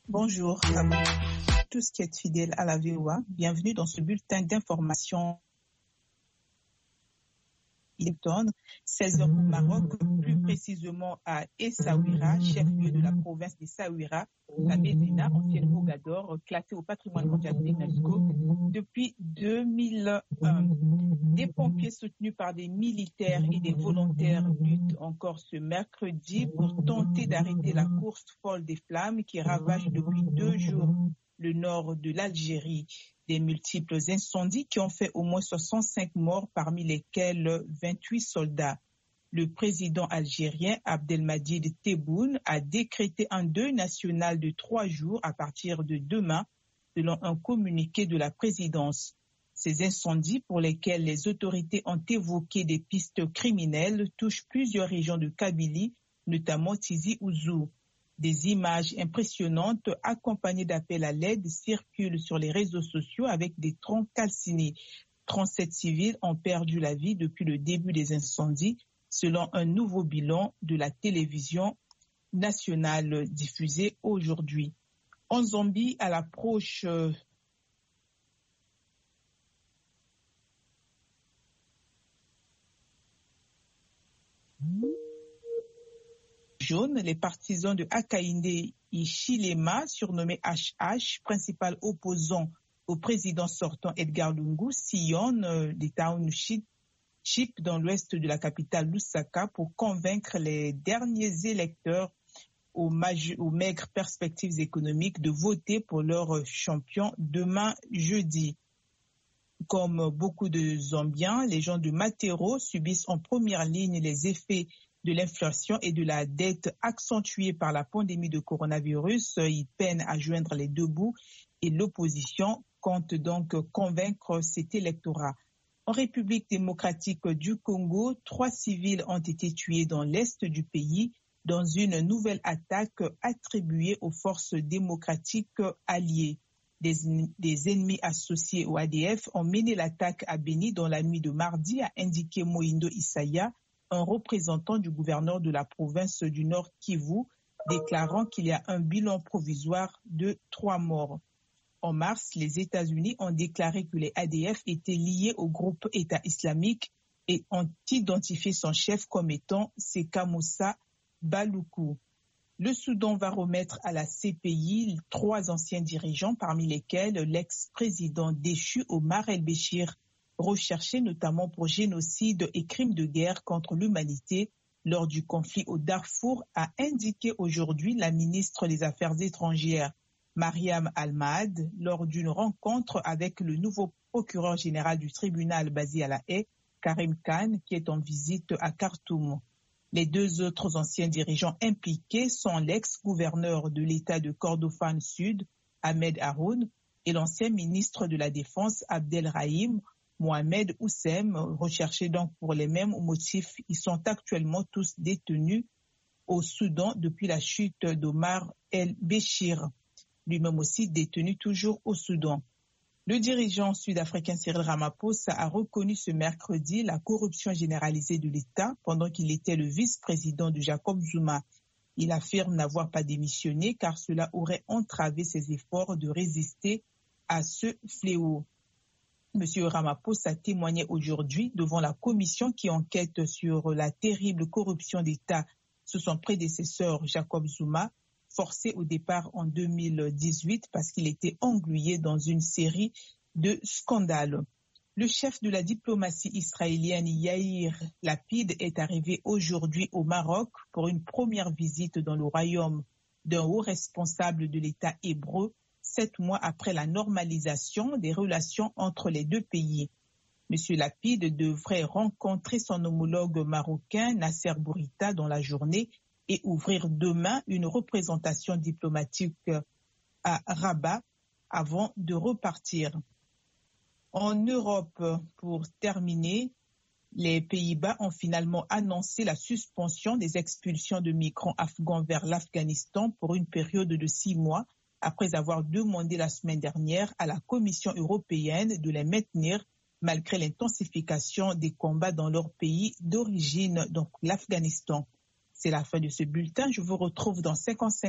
Bonjour à vous tous qui êtes fidèles à la VOA. Bienvenue dans ce bulletin d'information. Il tourne 16h au Maroc, plus précisément à Essaouira, chef-lieu de la province d'Essaouira, la Médina, ancienne Mogador, classée au patrimoine mondial de l'UNESCO depuis 2001. Des pompiers soutenus par des militaires et des volontaires luttent encore ce mercredi pour tenter d'arrêter la course folle des flammes qui ravage depuis 2 jours le nord de l'Algérie. Des multiples incendies qui ont fait au moins 65 morts, parmi lesquels 28 soldats. Le président algérien Abdelmadjid Tebboune a décrété un deuil national de 3 jours à partir de demain, selon un communiqué de la présidence. Ces incendies, pour lesquels les autorités ont évoqué des pistes criminelles, touchent plusieurs régions de Kabylie, notamment Tizi Ouzou. Des images impressionnantes accompagnées d'appels à l'aide circulent sur les réseaux sociaux avec des troncs calcinés. 37 civils ont perdu la vie depuis le début des incendies, selon un nouveau bilan de la télévision nationale diffusé aujourd'hui. En Zambie, à l'approche jaune, les partisans de Hakainde Hichilema, surnommé HH, principal opposant au président sortant Edgar Lungu, sillonnent des townships dans l'ouest de la capitale Lusaka pour convaincre les derniers électeurs aux maigres perspectives économiques de voter pour leur champion demain jeudi. Comme beaucoup de Zambiens, les gens de Matero subissent en première ligne les effets de l'inflation et de la dette accentuée par la pandémie de coronavirus. Ils peinent à joindre les deux bouts et l'opposition compte donc convaincre cet électorat. En République démocratique du Congo, 3 civils ont été tués dans l'est du pays dans une nouvelle attaque attribuée aux forces démocratiques alliées. Des ennemis associés au ADF ont mené l'attaque à Beni dans la nuit de mardi, a indiqué Moindo Isaya, un représentant du gouverneur de la province du Nord Kivu, déclarant qu'il y a un bilan provisoire de 3 morts. En mars, les États-Unis ont déclaré que les ADF étaient liés au groupe État islamique et ont identifié son chef comme étant Seka Moussa Baloukou. Le Soudan va remettre à la CPI 3 anciens dirigeants, parmi lesquels l'ex-président déchu Omar el-Béchir, recherché notamment pour génocide et crimes de guerre contre l'humanité lors du conflit au Darfour, a indiqué aujourd'hui la ministre des Affaires étrangères, Mariam Al-Mahad, lors d'une rencontre avec le nouveau procureur général du tribunal basé à La Haye, Karim Khan, qui est en visite à Khartoum. Les 2 autres anciens dirigeants impliqués sont l'ex-gouverneur de l'État de Kordofan Sud, Ahmed Haroun, et l'ancien ministre de la Défense, Abdelrahim Mohamed Oussem, recherchés donc pour les mêmes motifs. Ils sont actuellement tous détenus au Soudan depuis la chute d'Omar el-Béchir, lui-même aussi détenu toujours au Soudan. Le dirigeant sud-africain Cyril Ramaphosa a reconnu ce mercredi la corruption généralisée de l'État pendant qu'il était le vice-président de Jacob Zuma. Il affirme n'avoir pas démissionné car cela aurait entravé ses efforts de résister à ce fléau. Monsieur Ramaphosa témoignait aujourd'hui devant la commission qui enquête sur la terrible corruption d'État sous son prédécesseur Jacob Zuma, forcé au départ en 2018 parce qu'il était englué dans une série de scandales. Le chef de la diplomatie israélienne Yair Lapid est arrivé aujourd'hui au Maroc pour une première visite dans le royaume d'un haut responsable de l'État hébreu, 7 mois après la normalisation des relations entre les 2 pays. Monsieur Lapid devrait rencontrer son homologue marocain Nasser Bourita dans la journée et ouvrir demain une représentation diplomatique à Rabat avant de repartir. En Europe, pour terminer, les Pays-Bas ont finalement annoncé la suspension des expulsions de migrants afghans vers l'Afghanistan pour une période de 6 mois, après avoir demandé la semaine dernière à la Commission européenne de les maintenir malgré l'intensification des combats dans leur pays d'origine, donc l'Afghanistan. C'est la fin de ce bulletin. Je vous retrouve dans 55